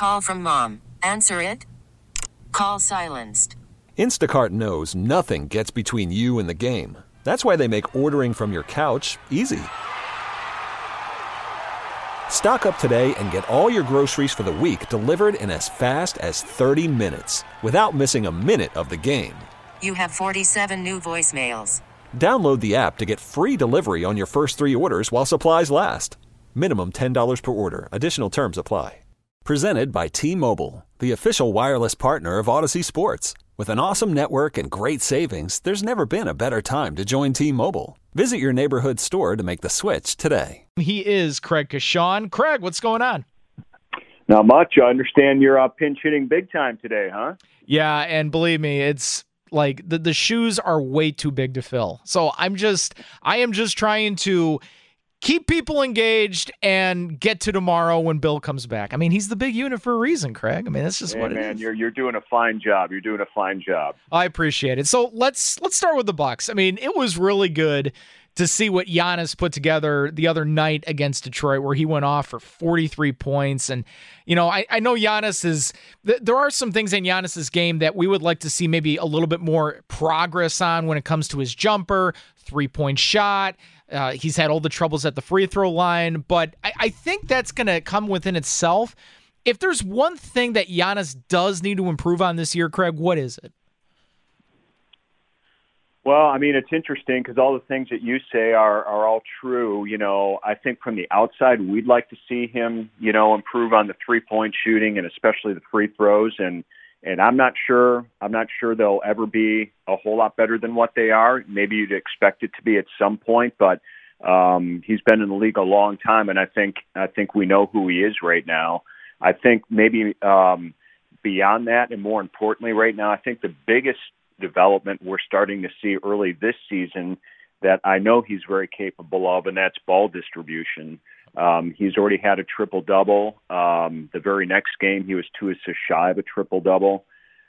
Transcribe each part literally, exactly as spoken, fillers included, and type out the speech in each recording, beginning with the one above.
Call from mom. Answer it. Call silenced. Instacart knows nothing gets between you and the game. That's why they make ordering from your couch easy. Stock up today and get all your groceries for the week delivered in as fast as thirty minutes without missing a minute of the game. You have forty-seven new voicemails. Download the app to get free delivery on your first three orders while supplies last. Minimum ten dollars per order. Additional terms apply. Presented by T-Mobile, the official wireless partner of Odyssey Sports. With an awesome network and great savings, there's never been a better time to join T-Mobile. Visit your neighborhood store to make the switch today. He is Craig Kashawn. Craig, what's going on? Not much. I understand you're uh, pinch hitting big time today, huh? Yeah, and believe me, it's like the, the shoes are way too big to fill. So I'm just, I am just trying to keep people engaged and get to tomorrow when Bill comes back. I mean, he's the big unit for a reason, Craig. I mean, that's just hey, what it man, is. You're you're doing a fine job. You're doing a fine job. I appreciate it. So let's let's start with the Bucks. I mean, it was really good to see what Giannis put together the other night against Detroit, where he went off for forty-three points. And, you know, I, I know Giannis is th- – there are some things in Giannis's game that we would like to see maybe a little bit more progress on when it comes to his jumper, three-point shot. Uh, he's had all the troubles at the free throw line. But I, I think that's going to come within itself. If there's one thing that Giannis does need to improve on this year, Craig, what is it? Well, I mean, it's interesting because all the things that you say are, are all true. You know, I think from the outside, we'd like to see him, you know, improve on the three-point shooting and especially the free throws. And, and I'm not sure, I'm not sure they'll ever be a whole lot better than what they are. Maybe you'd expect it to be at some point, but um, he's been in the league a long time. And I think, I think we know who he is right now. I think maybe um, beyond that, and more importantly right now, I think the biggest development we're starting to see early this season that I know he's very capable of, and that's ball distribution. Um, he's already had a triple-double. Um, the very next game, he was two assists shy of a triple-double.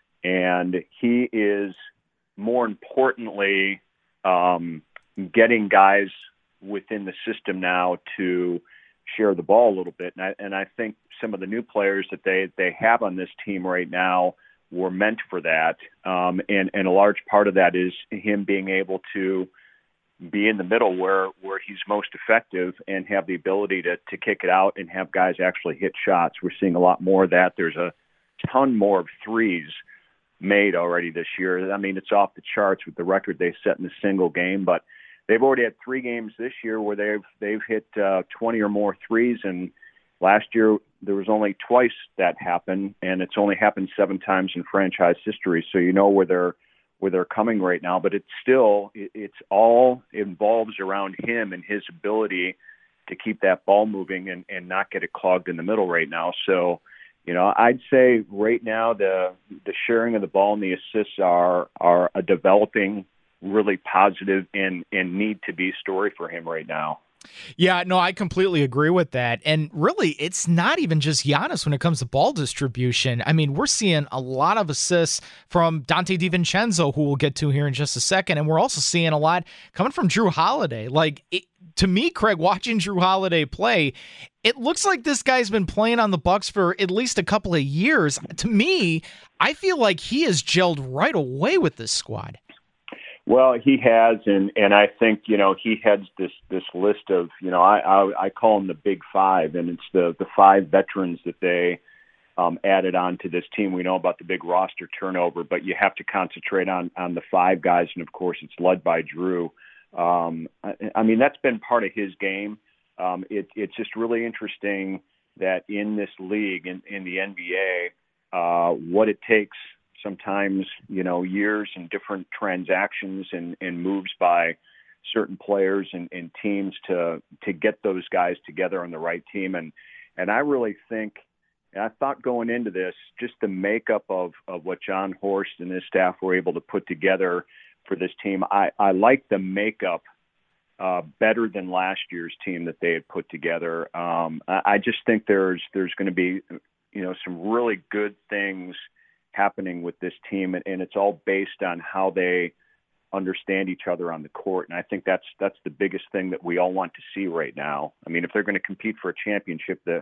And he is, more importantly, um, getting guys within the system now to share the ball a little bit. And I, and I think some of the new players that they, they have on this team right now were meant for that. Um, and, and a large part of that is him being able to be in the middle where, where he's most effective and have the ability to, to kick it out and have guys actually hit shots. We're seeing a lot more of that. There's a ton more of threes made already this year. I mean, it's off the charts with the record they set in a single game, but they've already had three games this year where they've, they've hit uh, twenty or more threes. And last year, there was only twice that happened, and it's only happened seven times in franchise history. So you know where they're where they're coming right now. But it's still, it, it's all involves around him and his ability to keep that ball moving and, and not get it clogged in the middle right now. So, you know, I'd say right now the the sharing of the ball and the assists are are a developing, really positive and and need to be story for him right now. Yeah, no, I completely agree with that. And really, it's not even just Giannis when it comes to ball distribution. I mean, we're seeing a lot of assists from Dante DiVincenzo, who we'll get to here in just a second. And we're also seeing a lot coming from Drew Holiday. Like, it, to me, Craig, watching Drew Holiday play, it looks like this guy's been playing on the Bucks for at least a couple of years. To me, I feel like he has gelled right away with this squad. Well, he has, and, and I think, you know, he heads this, this list of, you know, I, I I call them the big five, and it's the, the five veterans that they um, added on to this team. We know about the big roster turnover, but you have to concentrate on, on the five guys, and, of course, it's led by Drew. Um, I, I mean, that's been part of his game. Um, it, it's just really interesting that in this league, in, in the N B A, uh, what it takes sometimes, you know, years and different transactions and, and moves by certain players and, and teams to to get those guys together on the right team. And and I really think, and I thought going into this, just the makeup of, of what John Horst and his staff were able to put together for this team, I, I like the makeup uh, better than last year's team that they had put together. Um, I, I just think there's there's going to be, you know, some really good things happening with this team, and, and it's all based on how they understand each other on the court. And I think that's that's the biggest thing that we all want to see right now. I mean, if they're going to compete for a championship, the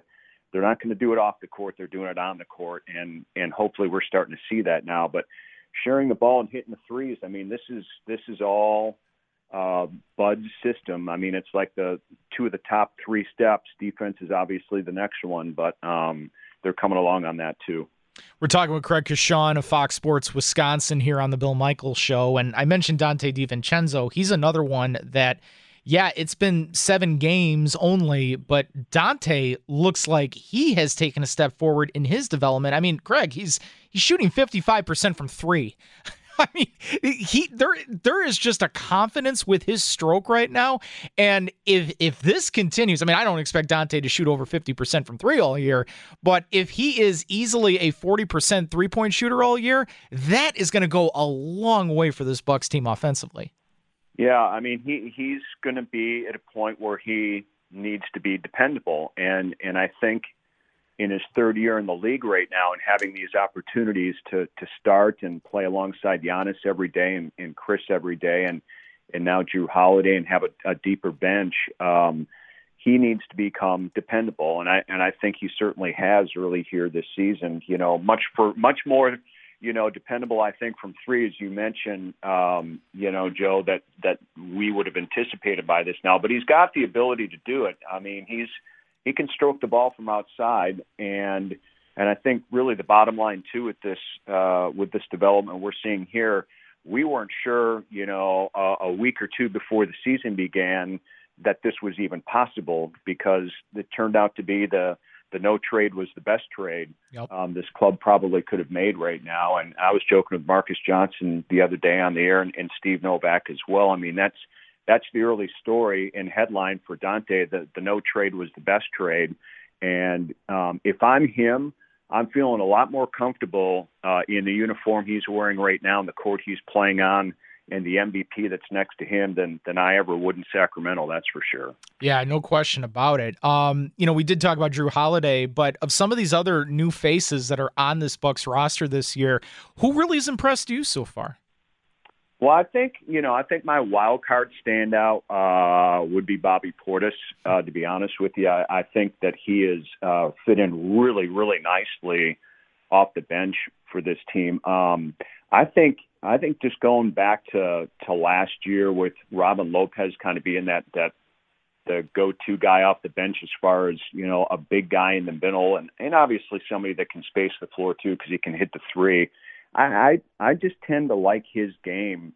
they're not going to do it off the court. They're doing it on the court, and and hopefully we're starting to see that now. But sharing the ball and hitting the threes, I mean, this is this is all uh, Bud's system. I mean, it's like the two of the top three steps. Defense is obviously the next one, but um, they're coming along on that too. We're talking with Craig Kashawn of Fox Sports Wisconsin here on the Bill Michaels Show, and I mentioned Donte DiVincenzo. He's another one that, yeah, it's been seven games only, but Donte looks like he has taken a step forward in his development. I mean, Craig, he's he's shooting fifty-five percent from three. I mean, he there there is just a confidence with his stroke right now, and if if this continues, I mean, I don't expect Donte to shoot over fifty percent from three all year, but if he is easily a forty percent three-point shooter all year, that is going to go a long way for this Bucks team offensively. Yeah, I mean, he he's going to be at a point where he needs to be dependable, and and I think in his third year in the league right now and having these opportunities to to start and play alongside Giannis every day and, and Chris every day and and now Jrue Holiday and have a, a deeper bench, um, he needs to become dependable. And I and I think he certainly has early here this season, you know, much for much more, you know, dependable, I think, from three, as you mentioned, um, you know, Joe, that, that we would have anticipated by this now. But he's got the ability to do it. I mean, he's He can stroke the ball from outside, and and I think really the bottom line too with this uh, with this development we're seeing here, we weren't sure, you know, a, a week or two before the season began that this was even possible, because it turned out to be the the no trade was the best trade Yep. um, this club probably could have made right now. And I was joking with Marcus Johnson the other day on the air, and, and Steve Novak as well. I mean, that's. That's the early story and headline for Donte. The, the no trade was the best trade. And um, if I'm him, I'm feeling a lot more comfortable uh, in the uniform he's wearing right now, and the court he's playing on, and the M V P that's next to him than than I ever would in Sacramento, that's for sure. Yeah, no question about it. Um, you know, we did talk about Jrue Holiday, but of some of these other new faces that are on this Bucks roster this year, who really has impressed you so far? Well, I think, you know, I think my wild card standout uh, would be Bobby Portis, uh, to be honest with you. I, I think that he is uh, fit in really, really nicely off the bench for this team. Um, I think I think just going back to, to last year with Robin Lopez kind of being that, that the go-to guy off the bench as far as, you know, a big guy in the middle, and, and obviously somebody that can space the floor too because he can hit the three. I, I I just tend to like his game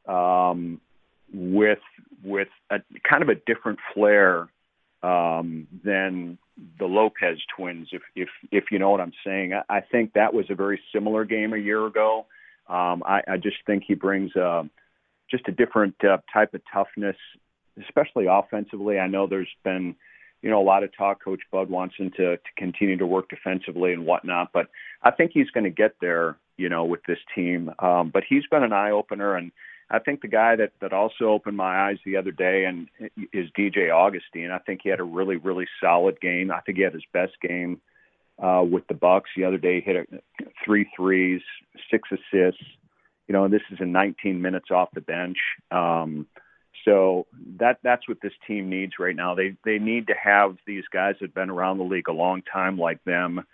um, with with a kind of a different flair um, than the Lopez twins, if if if you know what I'm saying. I, I think that was a very similar game a year ago. Um, I, I just think he brings uh, just a different uh, type of toughness, especially offensively. I know there's been, you know, a lot of talk. Coach Bud wants him to, to continue to work defensively and whatnot, but I think he's going to get there, you know, with this team. Um, but he's been an eye opener, and I think the guy that, that also opened my eyes the other day and is D J Augustine. I think he had a really, really solid game. I think he had his best game uh, with the Bucks the other day. He hit a, three threes, six assists. You know, and this is in nineteen minutes off the bench. Um, So that that's what this team needs right now. They they need to have these guys that have been around the league a long time like them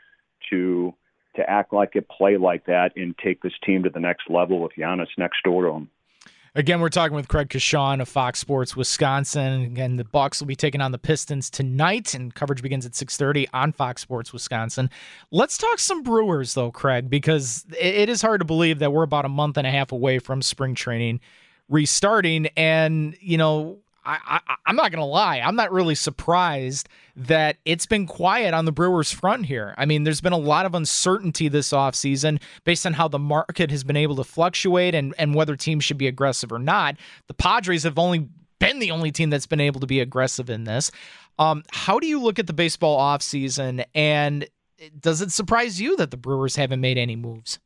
to to act like it, play like that, and take this team to the next level with Giannis next door to him. Again, we're talking with Craig Kashawn of Fox Sports Wisconsin. Again, the Bucks will be taking on the Pistons tonight, and coverage begins at six thirty on Fox Sports Wisconsin. Let's talk some Brewers, though, Craig, because it is hard to believe that we're about a month and a half away from spring training restarting. And, you know, I, I, I'm not going to lie, I'm not really surprised that it's been quiet on the Brewers front here. I mean, there's been a lot of uncertainty this offseason based on how the market has been able to fluctuate and, and whether teams should be aggressive or not. The Padres have only been the only team that's been able to be aggressive in this. Um, how do you look at the baseball offseason, and does it surprise you that the Brewers haven't made any moves?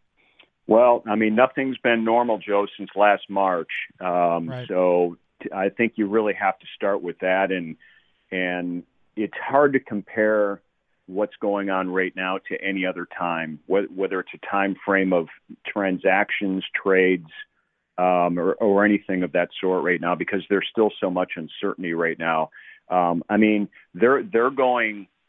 Well, I mean, nothing's been normal, Joe, since last March. Um, right. So t- I think you really have to start with that. And and it's hard to compare what's going on right now to any other time, wh- whether it's a time frame of transactions, trades, um, or, or anything of that sort right now, because there's still so much uncertainty right now. Um, I mean, they're they're going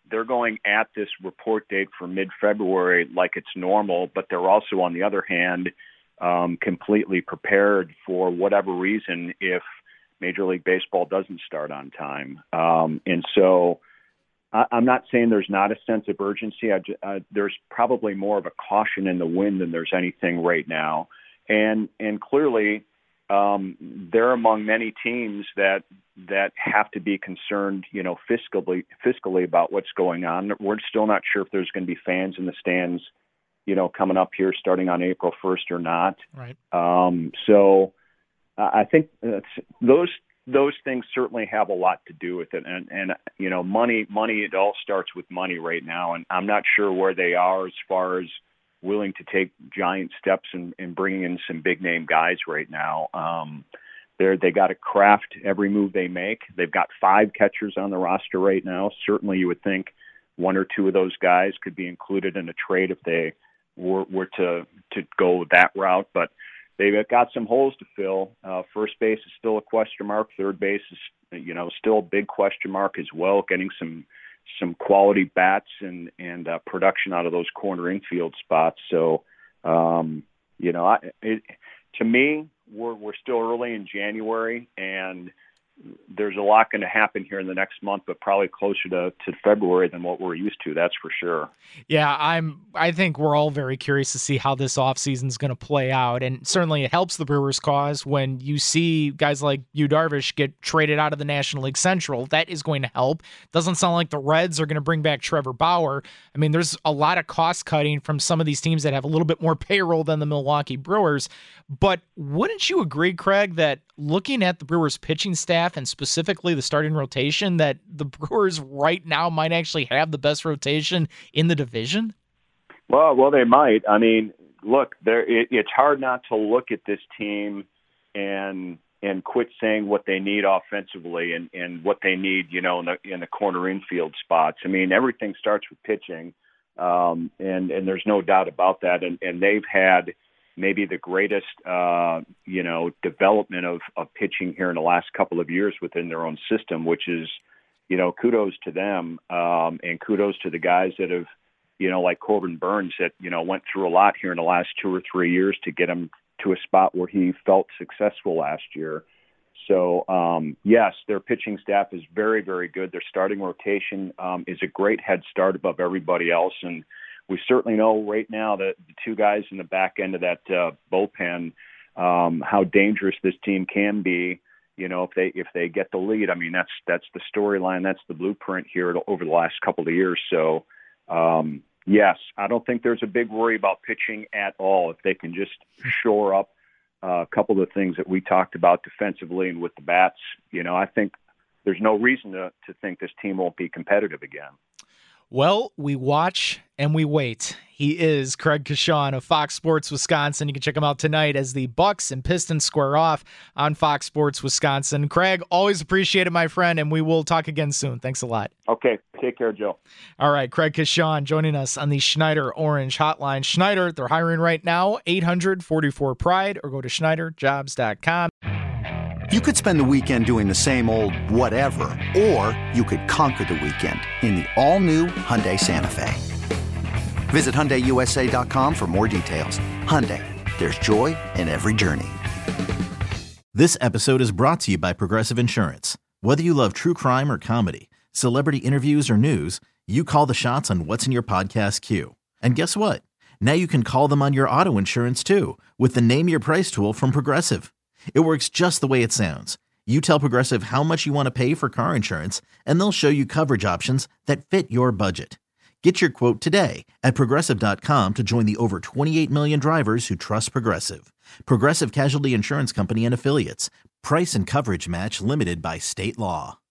they're going at this report date for mid-February like it's normal, but they're also, on the other hand, um, completely prepared for whatever reason if Major League Baseball doesn't start on time. Um, and so I, I'm not saying there's not a sense of urgency. I, uh, there's probably more of a caution in the wind than there's anything right now. And and clearly, um, they're among many teams that that have to be concerned, you know, fiscally fiscally about what's going on. We're still not sure if there's going to be fans in the stands, you know, coming up here starting on April first or not. Right. Um, so uh, I think that's, those those things certainly have a lot to do with it. And and you know, money money it all starts with money right now. And I'm not sure where they are as far as willing to take giant steps in, in bringing in some big name guys right now. Um, they're, they got to craft every move they make. They've got five catchers on the roster right now. Certainly you would think one or two of those guys could be included in a trade if they were, were to, to go that route, but they've got some holes to fill. Uh, first base is still a question mark. Third base is, you know, still a big question mark as well, getting some some quality bats and, and uh, production out of those corner infield spots. So, um, you know, I, it, to me, we're, we're still early in January, and there's a lot going to happen here in the next month, but probably closer to, to February than what we're used to. That's for sure. Yeah, I'm. I think we're all very curious to see how this offseason is going to play out, and certainly it helps the Brewers' cause when you see guys like Yu Darvish get traded out of the National League Central. That is going to help. Doesn't sound like the Reds are going to bring back Trevor Bauer. I mean, there's a lot of cost cutting from some of these teams that have a little bit more payroll than the Milwaukee Brewers. But wouldn't you agree, Craig, that looking at the Brewers' pitching staff and specifically the starting rotation, that the Brewers right now might actually have the best rotation in the division? Well, well, they might. I mean, look, there. It, it's hard not to look at this team and and quit saying what they need offensively and, and what they need, you know, in the in the corner infield spots. I mean, everything starts with pitching, um, and and there's no doubt about that. And and they've had maybe the greatest, uh, you know, development of, of pitching here in the last couple of years within their own system, which is, you know, kudos to them, um, and kudos to the guys that have, you know, like Corbin Burns that, you know, went through a lot here in the last two or three years to get him to a spot where he felt successful last year. So, um, yes, their pitching staff is very, very good. Their starting rotation um, is a great head start above everybody else. And we certainly know right now that the two guys in the back end of that uh, bullpen, um, how dangerous this team can be. You know, if they if they get the lead, I mean, that's that's the storyline, that's the blueprint here over the last couple of years. So, um, yes, I don't think there's a big worry about pitching at all if they can just shore up uh, a couple of the things that we talked about defensively and with the bats. You know, I think there's no reason to to think this team won't be competitive again. Well, we watch and we wait. He is Craig Coshun of Fox Sports Wisconsin. You can check him out tonight as the Bucks and Pistons square off on Fox Sports Wisconsin. Craig, always appreciate it, my friend, and we will talk again soon. Thanks a lot. Okay, take care, Joe. All right, Craig Coshun joining us on the Schneider Orange Hotline. Schneider, they're hiring right now, eight hundred forty-four pride, or go to schneider jobs dot com. You could spend the weekend doing the same old whatever, or you could conquer the weekend in the all-new Hyundai Santa Fe. Visit Hyundai U S A dot com for more details. Hyundai, there's joy in every journey. This episode is brought to you by Progressive Insurance. Whether you love true crime or comedy, celebrity interviews or news, you call the shots on what's in your podcast queue. And guess what? Now you can call them on your auto insurance too with the Name Your Price tool from Progressive. It works just the way it sounds. You tell Progressive how much you want to pay for car insurance, and they'll show you coverage options that fit your budget. Get your quote today at Progressive dot com to join the over twenty-eight million drivers who trust Progressive. Progressive Casualty Insurance Company and Affiliates. Price and coverage match limited by state law.